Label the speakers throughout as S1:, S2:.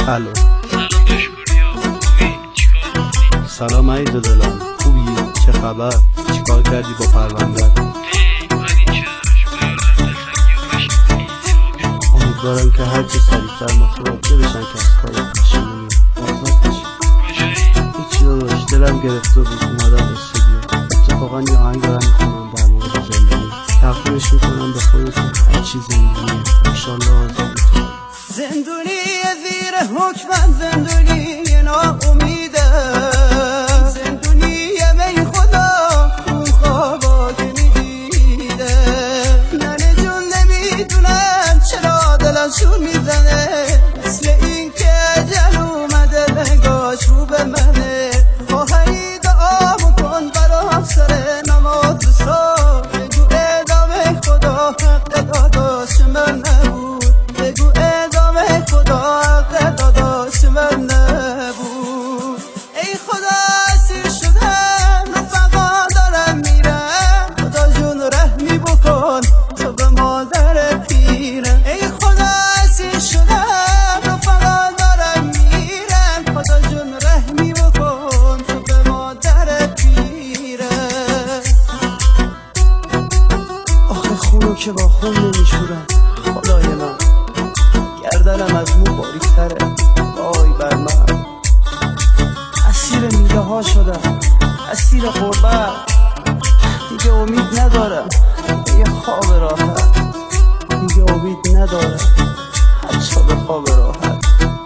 S1: الو.
S2: سلام دشموریا، خوبی؟ چیکار میکنی؟
S1: سلام عید دلم، خوبی؟ چه خبر؟ چیکار کردی با پرونده؟
S2: اومدی چراش با یادم دلتنگی و پشیمونی سیاه.
S1: امیدوارم که هرچی سریعتر متوجه بشن که از کار پشیمونی آزاد بشی.
S2: کجایی؟
S1: هیچی داداش، دلم گرفته بود اومدم استودیو. اتفاقا یه آهنگ دارم میخونم در مورد زندگی، تقدیمش میکنم به خودتون. هرچی زندگیه انشالله آزاد میتونم.
S3: زندونی زیر حکمت، زندونی ناامیده، زندونی می خدا اون خوابا که میدیده. ننه جون نمیدونم چرا دلم شور میزنه، مثل این که اجل اومده نگاش رو به منه. خواهری دعا بکن برام سر نماز بسا، بگو ادامه خدا حق داداش من نبود، بگو ادامه خدا حق داداش من نبود. ای خدا اسیر شدم رفقا دارم میرم، خدا جون رحمی بکن تو به مادر پیرم. ای خدا اسیر شدم رفقا دارم میرم، خدا جون رحمی بکن تو به مادر پیرم. آخه خونو که با خون نمیشورم خدای من، گردنم از مو باریک‌تره وای بر من. اسیر میله ها شدم، اسیر غربت، دیگه امید ندارم یه خواب راحت، دیگه امید ندارم حتی به خواب راحت.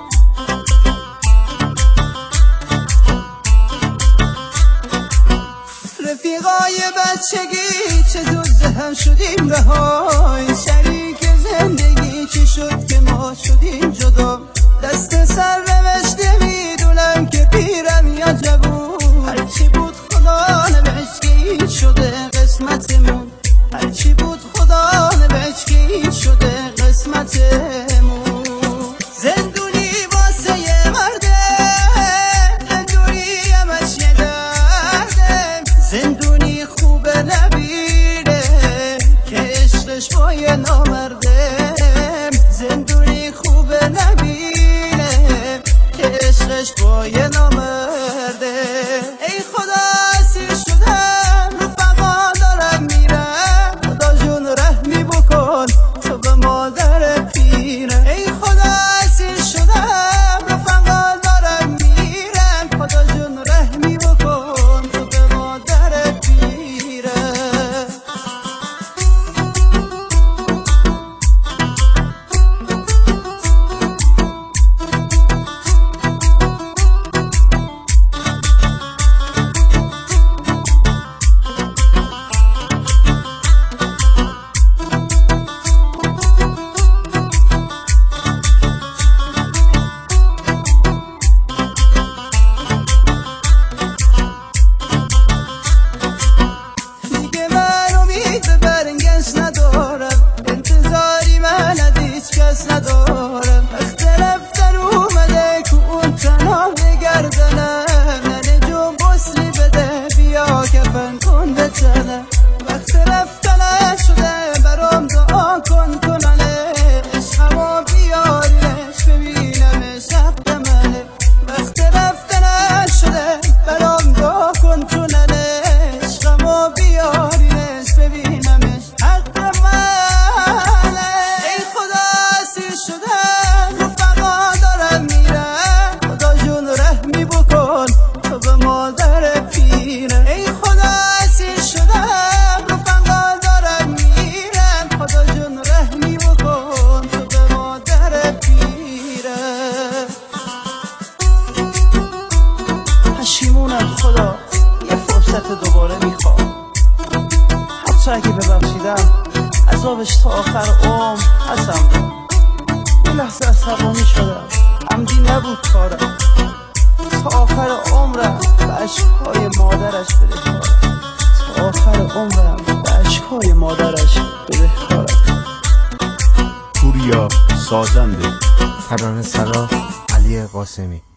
S3: رفیقای بچگی چه دوست هم شدیم رها، این شریک زندگی چی شد که ما شدیم جدا. دست سر نوشته میدونم که پیرم یا جوون، هرچی بود خدا نوشت که این شده قسمتمون، هرچی بود خدا نوشت که این شده قسمتمون. زندونی واسه یه مرده، زندونی همش یه درده، زندونی خوبه نبیره که عشقش با یه نامرده، زندونی خوبه نبیره که عشقش با یه نامرده. ای خدا اسیر شدم رفقا دارم میرم، خدا جون رحمی بکن تو به مادر پیرم. ای خدا اسیر شدم رفقا دارم میرم، خدا جون رحمی بکن تو به مادر پیرم. دیگه من امید به برنگشت ندارم، انتظاری من از هیچ کس ندارم. وقت رفتن اومده که اون تنها بگردنم، ننه جون بسلی بده بیا کفن کن به تنم. وقت رفتن شده برام دعا کن کننه، عشقمو بیارینش ببینمش حق منه. وقت رفتن شده برام دعا کن کننه، عشقمو بیارینش ببینمش حق منه. ای خدا اسیر شدم رفقا دارم میرم، خدا جون رحمی بکن تو به مادر پیرم. ای خدا اسیر شدم رفقا دارم میرم، خدا جون رحمی بکن تو به مادر پیرم. پشیمونم خدا یه فرصت دوباره میخوام، حتی اگه ببخشیدم عذابش تا آخر عمر هستم. یه لحظه عصبانی شدم، عمدی نبود کارم، تا آخر عمرم به عشقهای مادرش بدهکارم، تا آخر عمرم به عشقهای مادرش بدهکارم.
S4: پوریا سازنده، ترانه سرا علی قاسمی.